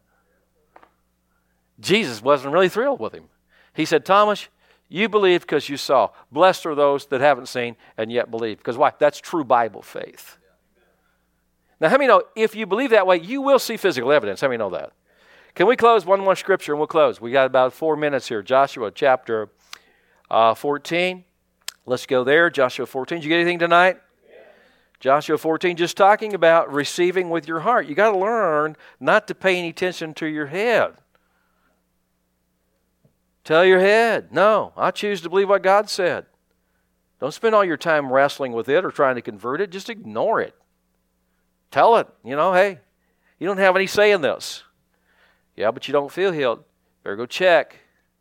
Jesus wasn't really thrilled with him. He said, Thomas, you believe because you saw. Blessed are those that haven't seen and yet believe. Because why? That's true Bible faith. Now, how many know if you believe that way, you will see physical evidence? How many know that? Can we close one more scripture and we'll close? We got about four minutes here. Joshua chapter uh, fourteen. Let's go there. Joshua fourteen. Did you get anything tonight? Joshua fourteen, just talking about receiving with your heart. You got to learn not to pay any attention to your head. Tell your head, no, I choose to believe what God said. Don't spend all your time wrestling with it or trying to convert it. Just ignore it. Tell it, you know, hey, you don't have any say in this. Yeah, but you don't feel healed. Better go check.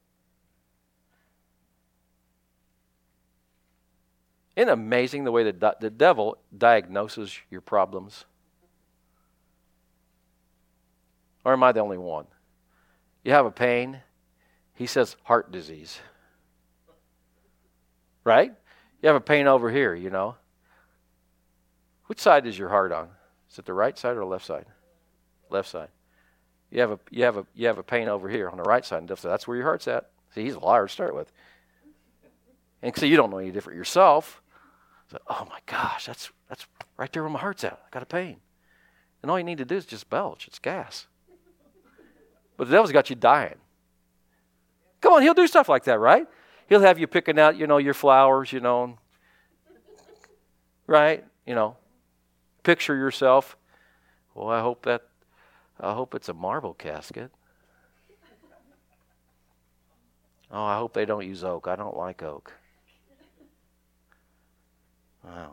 Isn't it amazing the way that the devil diagnoses your problems? Or am I the only one? You have a pain, he says heart disease. Right? You have a pain over here, you know. Which side is your heart on? Is it the right side or the left side? Left side. You have a you have a you have a pain over here on the right side, and that's where your heart's at. See, he's a liar to start with. And see, you don't know any different yourself. So, oh my gosh, that's that's right there where my heart's at. I got a pain. And all you need to do is just belch. It's gas. But the devil's got you dying. Come on, he'll do stuff like that, right? He'll have you picking out, you know, your flowers, you know. Right? You know. Picture yourself. Well, I hope that I hope it's a marble casket. Oh, I hope they don't use oak. I don't like oak. Wow.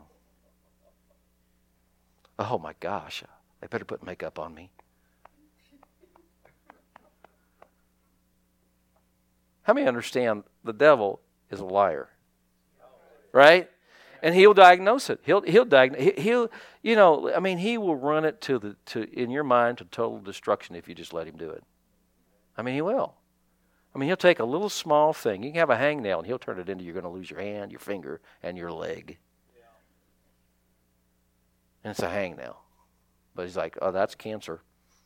Oh my gosh. They better put makeup on me. How many understand the devil is a liar? Right? And he'll diagnose it. He'll he'll diagnose he'll you know, I mean he will run it to the to in your mind to total destruction if you just let him do it. I mean he will. I mean he'll take a little small thing. You can have a hangnail and he'll turn it into you're going to lose your hand, your finger, and your leg. And it's a hangnail. But he's like, oh, that's cancer.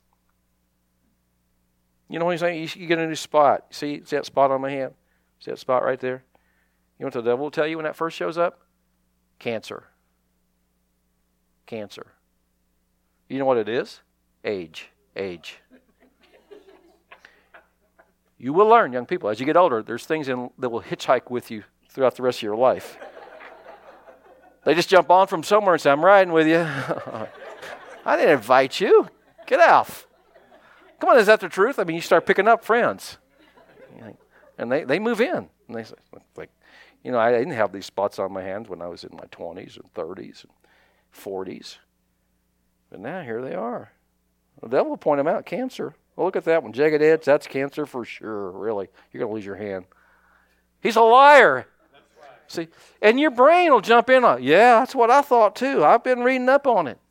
You know what he's saying? You get a new spot. See, see that spot on my hand? See that spot right there? You know what the devil will tell you when that first shows up? Cancer. Cancer. You know what it is? Age. Age. You will learn, young people. As you get older, there's things in, that will hitchhike with you throughout the rest of your life. They just jump on from somewhere and say, I'm riding with you. I didn't invite you. Get off. Come on, is that the truth? I mean, you start picking up friends. And they, they move in. And they say, like, you know, I didn't have these spots on my hands when I was in my twenties and thirties and forties. But now here they are. The devil will point them out. Cancer. Well, look at that one. Jagged edge, that's cancer for sure, really. You're going to lose your hand. He's a liar. That's right. See, and your brain will jump in on, yeah, that's what I thought too. I've been reading up on it.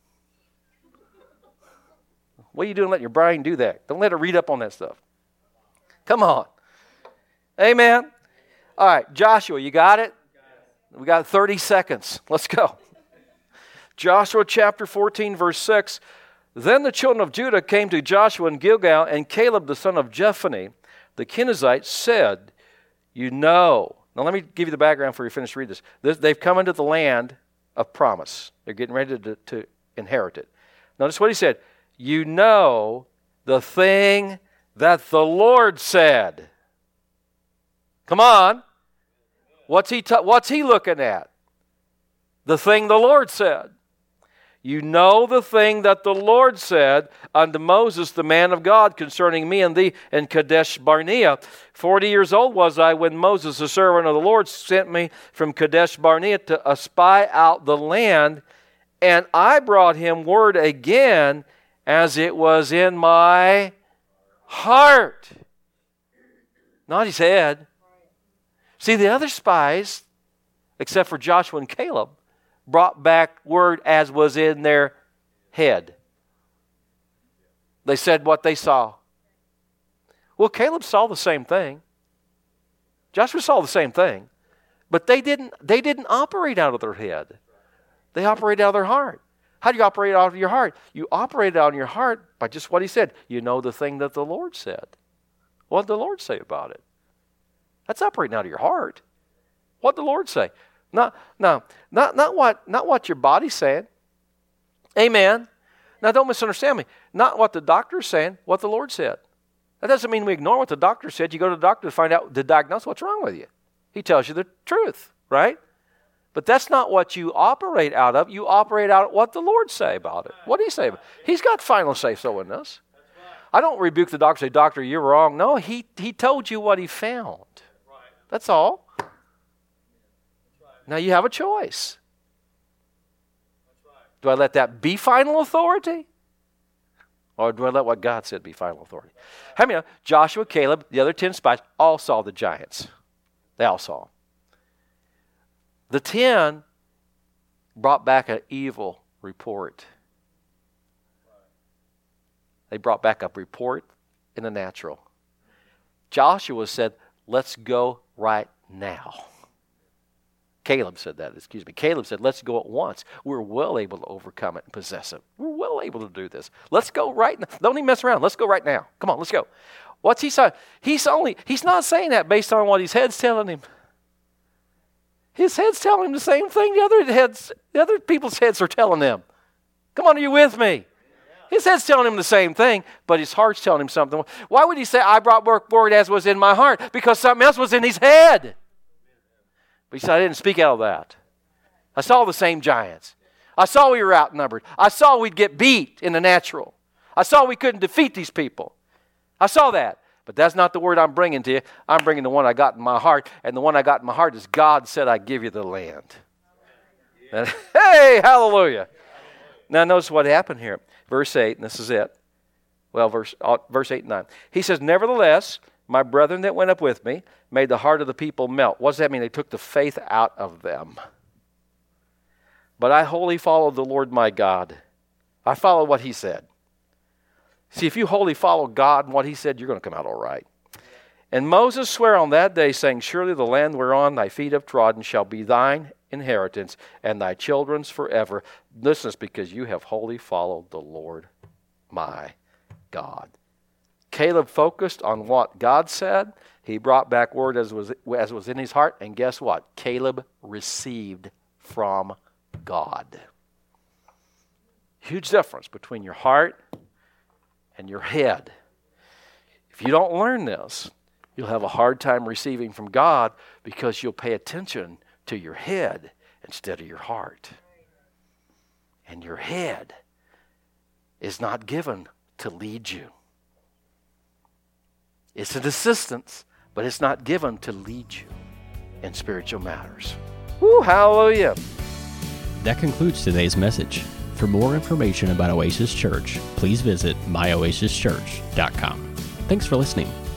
What are you doing letting your brain do that? Don't let it read up on that stuff. Come on. Amen. All right, Joshua, you got it? We got thirty seconds. Let's go. Joshua chapter fourteen, verse six. Then the children of Judah came to Joshua in Gilgal, and Caleb the son of Jephunneh, the Kenizzite, said, you know. Now let me give you the background before you finish reading this. this. They've come into the land of promise. They're getting ready to, to inherit it. Notice what he said. You know the thing that the Lord said. Come on. What's he, t- what's he looking at? The thing the Lord said. You know the thing that the Lord said unto Moses, the man of God, concerning me and thee in Kadesh Barnea. Forty years old was I when Moses, the servant of the Lord, sent me from Kadesh Barnea to espy out the land, and I brought him word again as it was in my heart. Not his head. See, the other spies, except for Joshua and Caleb, brought back word as was in their head. They said what they saw. Well, Caleb saw the same thing. Joshua saw the same thing. But they didn't, they didn't operate out of their head. They operated out of their heart. How do you operate out of your heart? You operate out of your heart by just what he said. You know the thing that the Lord said. What did the Lord say about it? That's operating out of your heart. What did the Lord say? Not, no, not, not, what, not what your body's saying. Amen. Now, don't misunderstand me. Not what the doctor's saying, what the Lord said. That doesn't mean we ignore what the doctor said. You go to the doctor to find out, to diagnose what's wrong with you. He tells you the truth, right? But that's not what you operate out of. You operate out of what the Lord say about it. What did he say about it? He's got final say-so in this. I don't rebuke the doctor and say, doctor, you're wrong. No, he, he told you what he found. That's all. Now you have a choice. Do I let that be final authority? Or do I let what God said be final authority? How many know Joshua, Caleb, the other ten spies all saw the giants? They all saw them. The ten brought back an evil report. They brought back a report in the natural. Joshua said, let's go right now. Caleb said that, excuse me. Caleb said, let's go at once. We're well able to overcome it and possess it. We're well able to do this. Let's go right now. Don't even mess around. Let's go right now. Come on, let's go. What's he saying? He's only, he's not saying that based on what his head's telling him. His head's telling him the same thing the other heads, the other people's heads are telling them. Come on, are you with me? His head's telling him the same thing, but his heart's telling him something. Why would he say, I brought word as was in my heart? Because something else was in his head. But he said, I didn't speak out of that. I saw the same giants. I saw we were outnumbered. I saw we'd get beat in the natural. I saw we couldn't defeat these people. I saw that. But that's not the word I'm bringing to you. I'm bringing the one I got in my heart. And the one I got in my heart is God said, I give you the land. And, hey, hallelujah. Now notice what happened here. Verse eight, and this is it. Well, verse, uh, verse eight and nine. He says, nevertheless, my brethren that went up with me made the heart of the people melt. What does that mean? They took the faith out of them. But I wholly followed the Lord my God. I followed what he said. See, if you wholly follow God and what he said, you're going to come out all right. And Moses sware on that day, saying, surely the land whereon thy feet have trodden shall be thine inheritance, and thy children's forever. This is because you have wholly followed the Lord my God. Caleb focused on what God said. He brought back word as was, as was in his heart. And guess what? Caleb received from God. Huge difference between your heart and your head. If you don't learn this, you'll have a hard time receiving from God because you'll pay attention to your head instead of your heart. And your head is not given to lead you. It's an assistance, but it's not given to lead you in spiritual matters. Woo, hallelujah. That concludes today's message. For more information about Oasis Church, please visit my oasis church dot com. Thanks for listening.